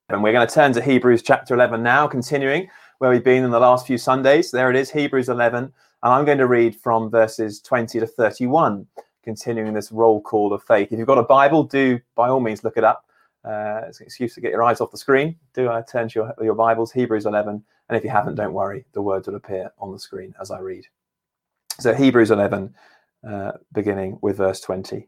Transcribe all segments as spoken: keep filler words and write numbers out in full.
And we're going to turn to Hebrews chapter eleven now, continuing where we've been in the last few Sundays. There it is, Hebrews eleven. And I'm going to read from verses twenty to thirty-one, continuing this roll call of faith. If you've got a Bible, do by all means look it up. Uh, it's an excuse to get your eyes off the screen. Do uh, turn to your, your Bibles, Hebrews eleven. And if you haven't, don't worry. The words will appear on the screen as I read. So Hebrews eleven, uh, beginning with verse twenty.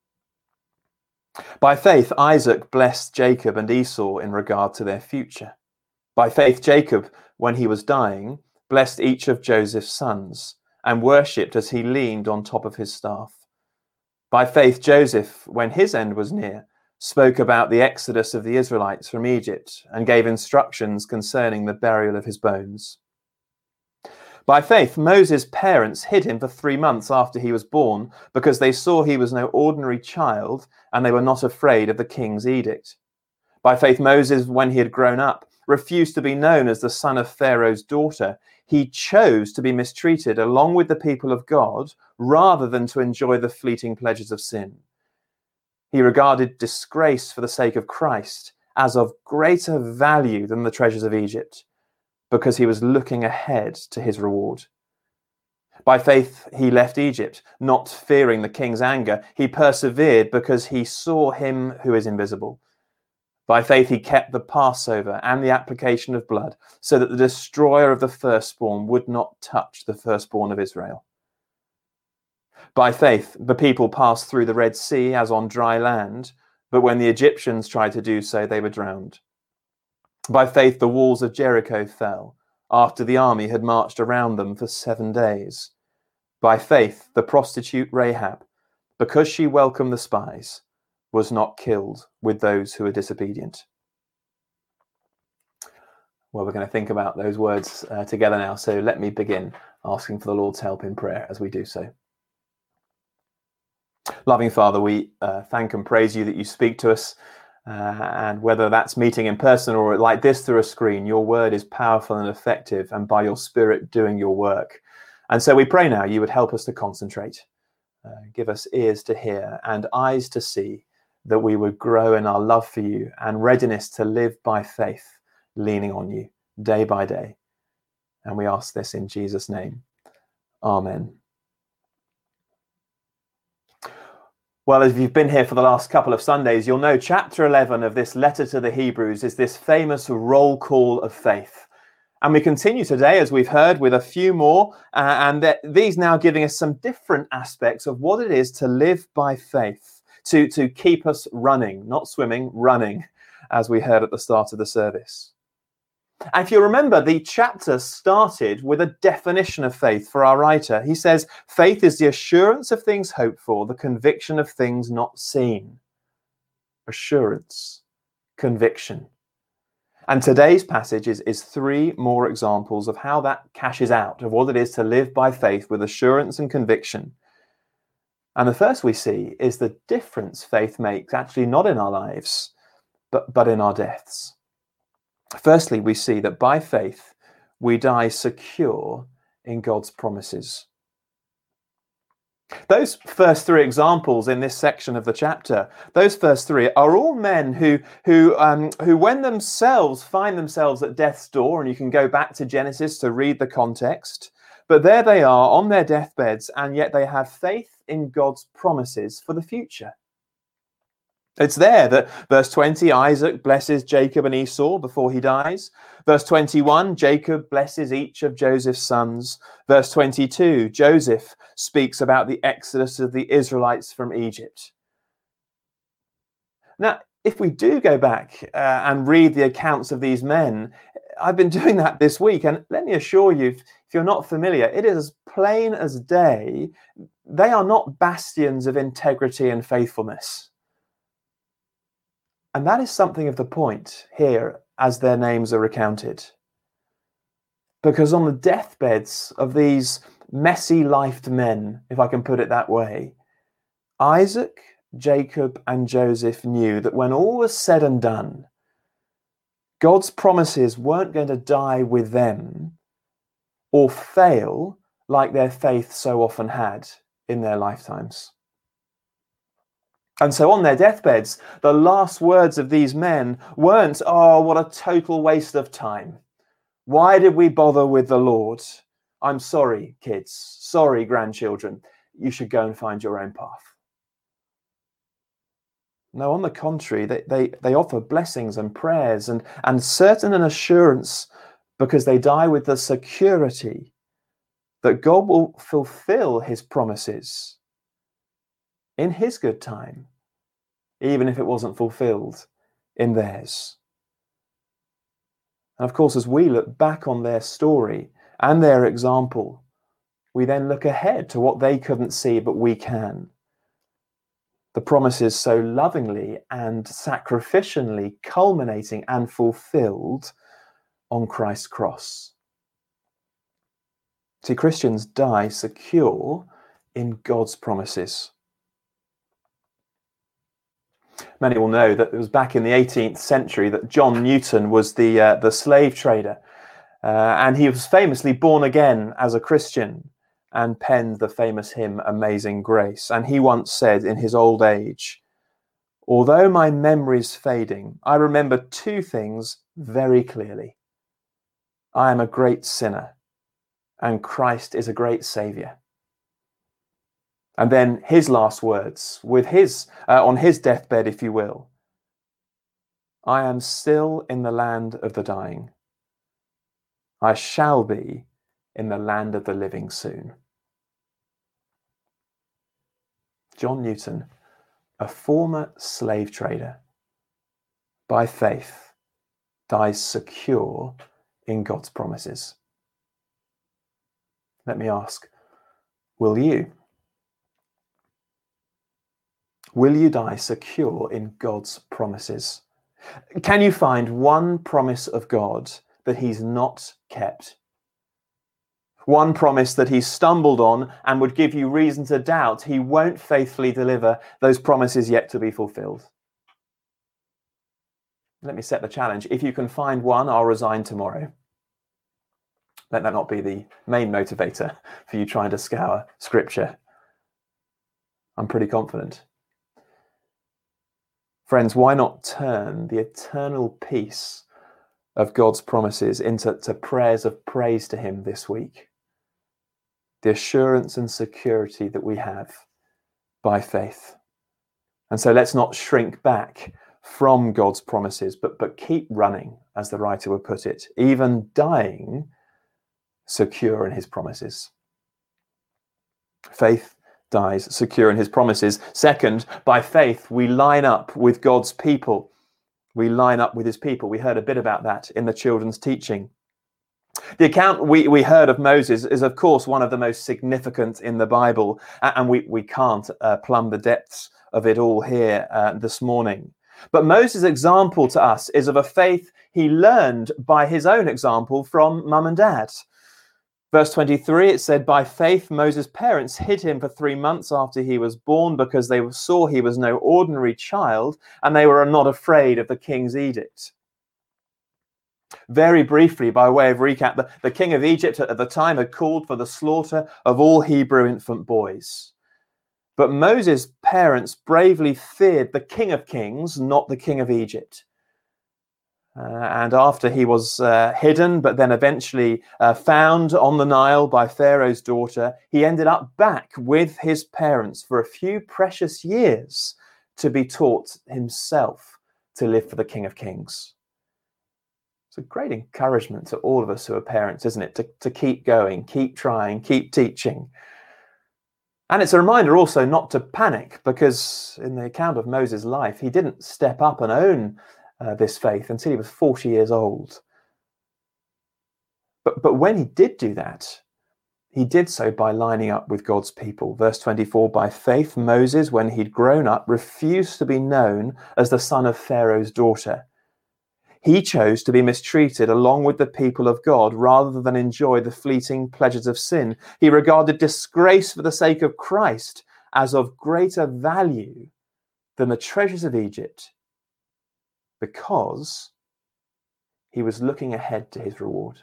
By faith, Isaac blessed Jacob and Esau in regard to their future. By faith, Jacob, when he was dying, blessed each of Joseph's sons and worshipped as he leaned on top of his staff. By faith, Joseph, when his end was near, spoke about the exodus of the Israelites from Egypt and gave instructions concerning the burial of his bones. By faith, Moses' parents hid him for three months after he was born because they saw he was no ordinary child and they were not afraid of the king's edict. By faith, Moses, when he had grown up, refused to be known as the son of Pharaoh's daughter. He chose to be mistreated along with the people of God rather than to enjoy the fleeting pleasures of sin. He regarded disgrace for the sake of Christ as of greater value than the treasures of Egypt, because he was looking ahead to his reward. By faith, he left Egypt, not fearing the king's anger. He persevered because he saw him who is invisible. By faith, he kept the Passover and the application of blood, so that the destroyer of the firstborn would not touch the firstborn of Israel. By faith, the people passed through the Red Sea as on dry land, but when the Egyptians tried to do so, they were drowned. By faith, the walls of Jericho fell after the army had marched around them for seven days. By faith, the prostitute Rahab, because she welcomed the spies, was not killed with those who were disobedient. Well, we're going to think about those words uh, together now. So let me begin asking for the Lord's help in prayer as we do so. Loving Father, we uh, thank and praise you that you speak to us. Uh, and whether that's meeting in person or like this through a screen, your word is powerful and effective, and by your Spirit doing your work. And so we pray now you would help us to concentrate, uh, give us ears to hear and eyes to see, that we would grow in our love for you and readiness to live by faith, leaning on you day by day. And we ask this in Jesus' name. Amen. Well, if you've been here for the last couple of Sundays, you'll know chapter eleven of this letter to the Hebrews is this famous roll call of faith. And we continue today, as we've heard, with a few more, uh, and th- these now giving us some different aspects of what it is to live by faith, to, to keep us running, not swimming, running, as we heard at the start of the service. And if you remember, the chapter started with a definition of faith for our writer. He says, faith is the assurance of things hoped for, the conviction of things not seen. Assurance, conviction. And today's passage is, is three more examples of how that cashes out, of what it is to live by faith with assurance and conviction. And the first we see is the difference faith makes, actually not in our lives, but, but in our deaths. Firstly, we see that by faith, we die secure in God's promises. Those first three examples in this section of the chapter, those first three are all men who, who, um, who when themselves find themselves at death's door, and you can go back to Genesis to read the context, but there they are on their deathbeds, and yet they have faith in God's promises for the future. It's there that verse twenty, Isaac blesses Jacob and Esau before he dies. Verse twenty-one, Jacob blesses each of Joseph's sons. Verse twenty-two, Joseph speaks about the exodus of the Israelites from Egypt. Now, if we do go back uh, and read the accounts of these men, I've been doing that this week, and let me assure you, if you're not familiar, it is as plain as day. They are not bastions of integrity and faithfulness. And that is something of the point here as their names are recounted. Because on the deathbeds of these messy-lifed men, if I can put it that way, Isaac, Jacob, and Joseph knew that when all was said and done, God's promises weren't going to die with them or fail like their faith so often had in their lifetimes. And so on their deathbeds, the last words of these men weren't, "Oh, what a total waste of time. Why did we bother with the Lord? I'm sorry, kids. Sorry, grandchildren. You should go and find your own path." No, on the contrary, they, they, they offer blessings and prayers and, and certain an assurance, because they die with the security that God will fulfill his promises in his good time, even if it wasn't fulfilled in theirs. And of course, as we look back on their story and their example, we then look ahead to what they couldn't see, but we can. The promises so lovingly and sacrificially culminating and fulfilled on Christ's cross. See, Christians die secure in God's promises. Many will know that it was back in the eighteenth century that John Newton was the uh, the slave trader, uh, and he was famously born again as a Christian and penned the famous hymn Amazing Grace. And he once said in his old age, "Although my memory's fading, I remember two things very clearly. I am a great sinner, and Christ is a great Saviour." And then his last words, with his uh, on his deathbed, if you will, "I am still in the land of the dying. I shall be in the land of the living soon." John Newton, a former slave trader, by faith, dies secure in God's promises. Let me ask, will you? Will you die secure in God's promises? Can you find one promise of God that he's not kept? One promise that he stumbled on and would give you reason to doubt he won't faithfully deliver those promises yet to be fulfilled? Let me set the challenge. If you can find one, I'll resign tomorrow. Let that not be the main motivator for you trying to scour Scripture. I'm pretty confident. Friends, why not turn the eternal peace of God's promises into to prayers of praise to him this week? The assurance and security that we have by faith. And so let's not shrink back from God's promises, but, but keep running, as the writer would put it, even dying secure in his promises. Faith dies secure in his promises. Second, by faith, we line up with God's people. We line up with his people. We heard a bit about that in the children's teaching. The account we, we heard of Moses is, of course, one of the most significant in the Bible, and we, we can't uh, plumb the depths of it all here uh, this morning. But Moses' example to us is of a faith he learned by his own example from mum and dad. Verse twenty-three, it said, "By faith, Moses' parents hid him for three months after he was born because they saw he was no ordinary child and they were not afraid of the king's edict." Very briefly, by way of recap, the, the king of Egypt at the time had called for the slaughter of all Hebrew infant boys. But Moses' parents bravely feared the King of Kings, not the king of Egypt. Uh, and after he was uh, hidden, but then eventually uh, found on the Nile by Pharaoh's daughter, he ended up back with his parents for a few precious years to be taught himself to live for the King of Kings. It's a great encouragement to all of us who are parents, isn't it? To, to keep going, keep trying, keep teaching. And it's a reminder also not to panic, because in the account of Moses' life, he didn't step up and own Uh, this faith until he was forty years old. But, but when he did do that, he did so by lining up with God's people. Verse twenty-four, "By faith, Moses, when he'd grown up, refused to be known as the son of Pharaoh's daughter. He chose to be mistreated along with the people of God rather than enjoy the fleeting pleasures of sin. He regarded disgrace for the sake of Christ as of greater value than the treasures of Egypt, because he was looking ahead to his reward."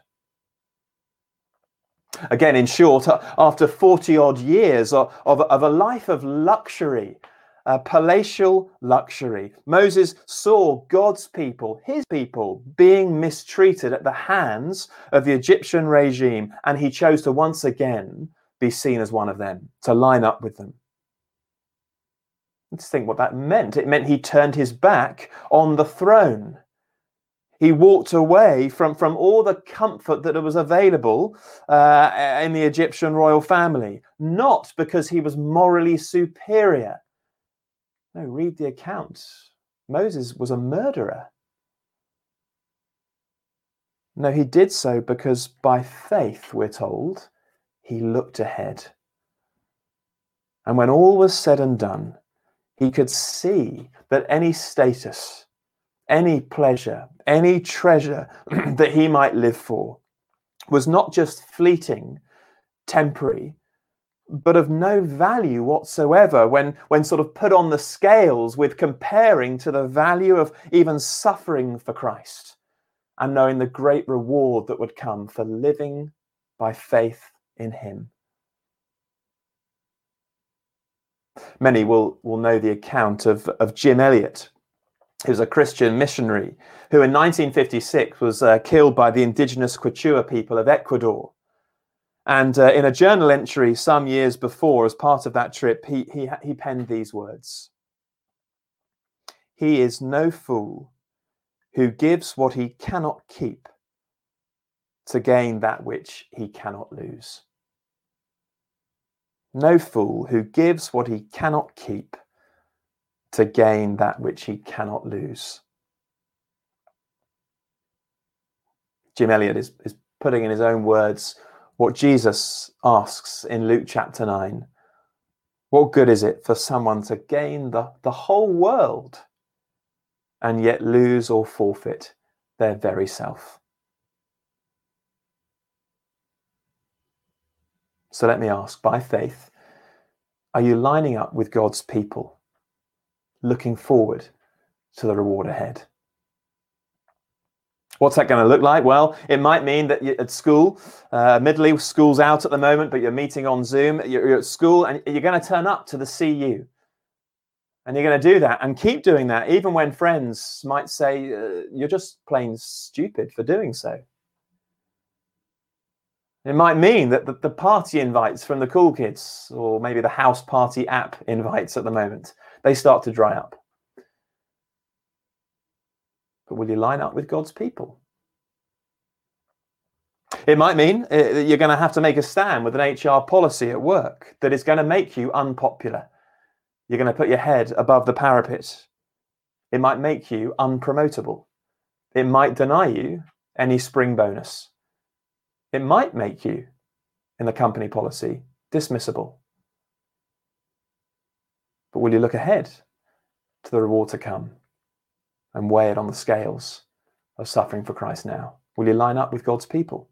Again, in short, after forty odd years of, of, of a life of luxury, uh, palatial luxury. Moses saw God's people, his people, being mistreated at the hands of the Egyptian regime, and he chose to once again be seen as one of them, to line up with them. Let's think what that meant. It meant he turned his back on the throne. He walked away from, from all the comfort that was available uh, in the Egyptian royal family, not because he was morally superior. No, read the account. Moses was a murderer. No, he did so because by faith, we're told, he looked ahead. And when all was said and done, he could see that any status, any pleasure, any treasure that he might live for was not just fleeting, temporary, but of no value whatsoever when, when sort of put on the scales with comparing to the value of even suffering for Christ and knowing the great reward that would come for living by faith in him. Many will, will know the account of, of Jim Elliot, who's a Christian missionary who in nineteen fifty-six was uh, killed by the indigenous Quechua people of Ecuador. And uh, in a journal entry some years before, as part of that trip, he, he, he penned these words. "He is no fool who gives what he cannot keep to gain that which he cannot lose." No fool who gives what he cannot keep to gain that which he cannot lose. Jim Elliot is, is putting in his own words what Jesus asks in Luke chapter nine. What good is it for someone to gain the, the whole world and yet lose or forfeit their very self? So let me ask, by faith, are you lining up with God's people, looking forward to the reward ahead? What's that going to look like? Well, it might mean that you're at school, uh, admittedly school's out at the moment, but you're meeting on Zoom, you're, you're at school and you're going to turn up to the C U. And you're going to do that and keep doing that, even when friends might say, uh, you're just plain stupid for doing so. It might mean that the, the party invites from the cool kids, or maybe the house party app invites at the moment, they start to dry up. But will you line up with God's people? It might mean that you're going to have to make a stand with an H R policy at work that is going to make you unpopular. You're going to put your head above the parapet. It might make you unpromotable. It might deny you any spring bonus. It might make you, in the company policy, dismissible. But will you look ahead to the reward to come and weigh it on the scales of suffering for Christ now? Will you line up with God's people?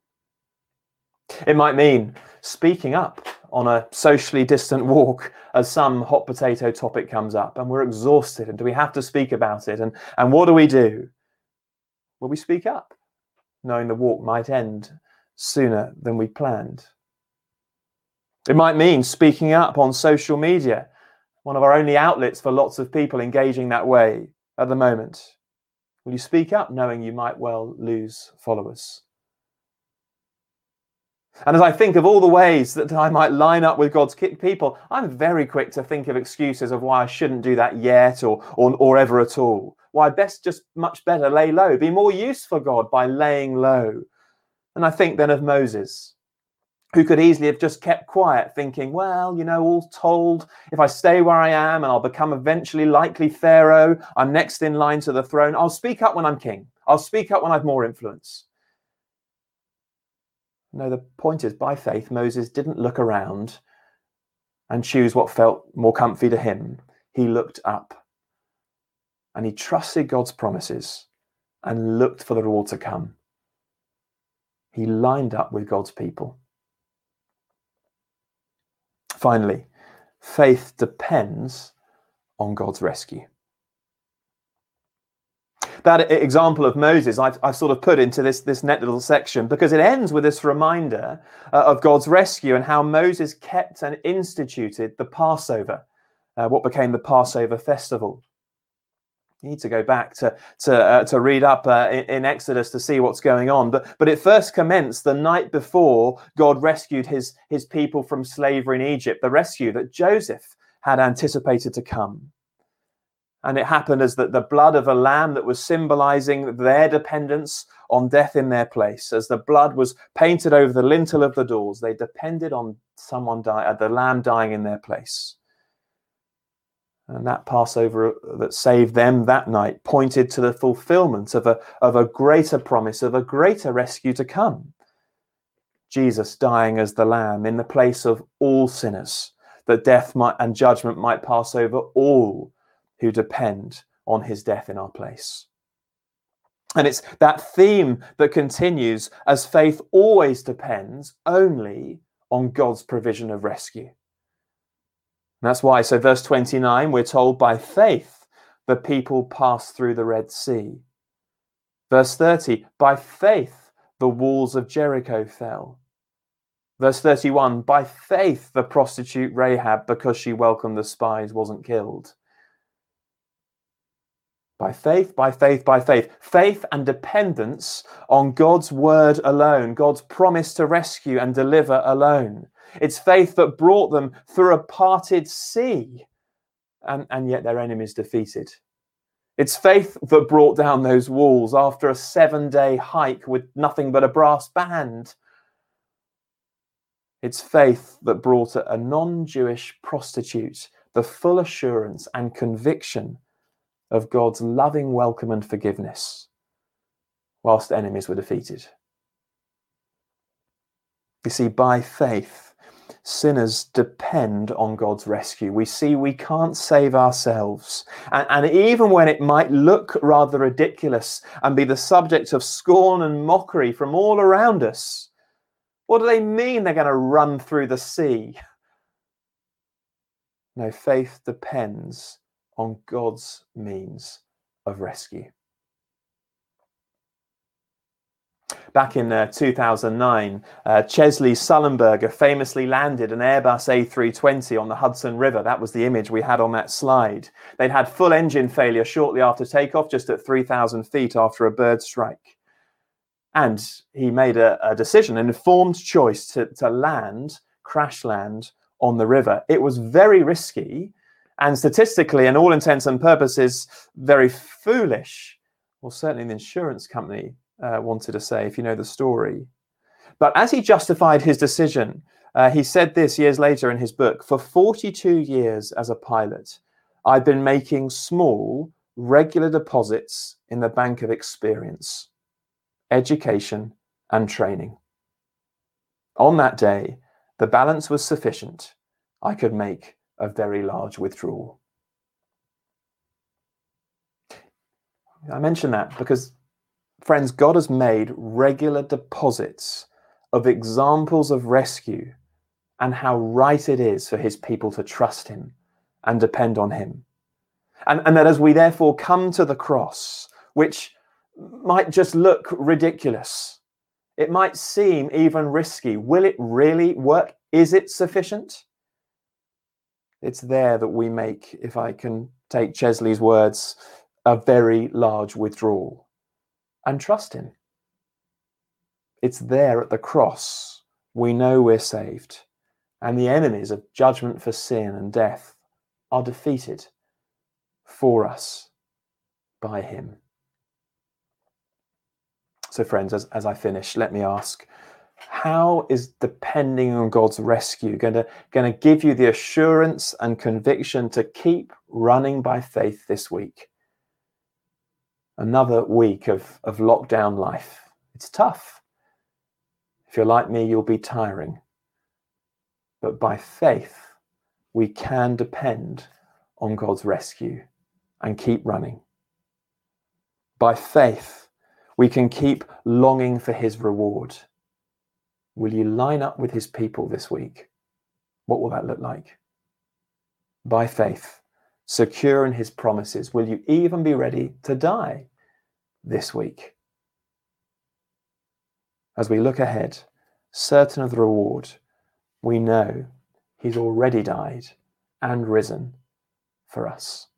It might mean speaking up on a socially distant walk as some hot potato topic comes up and we're exhausted, and do we have to speak about it? And, and what do we do? Will we speak up, knowing the walk might end sooner than we planned? It might mean speaking up on social media, one of our only outlets for lots of people engaging that way at the moment. Will you speak up knowing you might well lose followers? And as I think of all the ways that I might line up with God's people, I'm very quick to think of excuses of why I shouldn't do that yet or, or, or ever at all. Why I'd best just much better lay low, be more used for God by laying low. And I think then of Moses, who could easily have just kept quiet, thinking, well, you know, all told, if I stay where I am and I'll become eventually likely Pharaoh, I'm next in line to the throne, I'll speak up when I'm king. I'll speak up when I've more influence. No, the point is, by faith, Moses didn't look around and choose what felt more comfy to him. He looked up and he trusted God's promises and looked for the reward to come. He lined up with God's people. Finally, faith depends on God's rescue. That example of Moses, I've, I've sort of put into this, this net little section because it ends with this reminder uh, of God's rescue and how Moses kept and instituted the Passover uh, what became the Passover festival. You need to go back to to uh, to read up uh, in, in Exodus to see what's going on. But but it first commenced the night before God rescued his his people from slavery in Egypt, the rescue that Joseph had anticipated to come. And it happened as that the blood of a lamb that was symbolizing their dependence on death in their place. As the blood was painted over the lintel of the doors, they depended on someone dying, the lamb dying in their place. And that Passover that saved them that night pointed to the fulfillment of a, of a greater promise, of a greater rescue to come. Jesus dying as the lamb in the place of all sinners, that death might and judgment might pass over all who depend on his death in our place. And it's that theme that continues as faith always depends only on God's provision of rescue. And that's why, so verse twenty-nine, we're told by faith the people passed through the Red Sea. Verse thirty, by faith the walls of Jericho fell. Verse thirty-one, by faith the prostitute Rahab, because she welcomed the spies, wasn't killed. By faith, by faith, by faith. Faith and dependence on God's word alone, God's promise to rescue and deliver alone. It's faith that brought them through a parted sea, and, and yet their enemies defeated. It's faith that brought down those walls after a seven-day hike with nothing but a brass band. It's faith that brought a non-Jewish prostitute the full assurance and conviction of God's loving welcome and forgiveness, whilst enemies were defeated. You see, by faith, sinners depend on God's rescue. We see we can't save ourselves. And, and even when it might look rather ridiculous and be the subject of scorn and mockery from all around us, what do they mean they're going to run through the sea? No, faith depends on God's means of rescue. Back in uh, two thousand nine, uh, Chesley Sullenberger famously landed an Airbus A three twenty on the Hudson River. That was the image we had on that slide. They'd had full engine failure shortly after takeoff, just at three thousand feet after a bird strike. And he made a, a decision, an informed choice to, to land, crash land on the river. It was very risky, and statistically, and all intents and purposes, very foolish. Well, certainly the insurance company uh, wanted to say, if you know the story. But as he justified his decision, uh, he said this years later in his book, for forty-two years as a pilot, I'd been making small, regular deposits in the bank of experience, education, and training. On that day, the balance was sufficient. I could make a very large withdrawal. I mention that because, friends, God has made regular deposits of examples of rescue and how right it is for his people to trust him and depend on him. And, and that as we therefore come to the cross, which might just look ridiculous, it might seem even risky. Will it really work? Is it sufficient? It's there that we make, if I can take Chesley's words, a very large withdrawal and trust him. It's there at the cross we know we're saved, and the enemies of judgment for sin and death are defeated for us by him. So friends, as, as I finish, let me ask, how is depending on God's rescue going to, going to give you the assurance and conviction to keep running by faith this week? Another week of, of lockdown life. It's tough. If you're like me, you'll be tiring. But by faith, we can depend on God's rescue and keep running. By faith, we can keep longing for his reward. Will you line up with his people this week? What will that look like? By faith, secure in his promises, will you even be ready to die this week? As we look ahead, certain of the reward, we know he's already died and risen for us.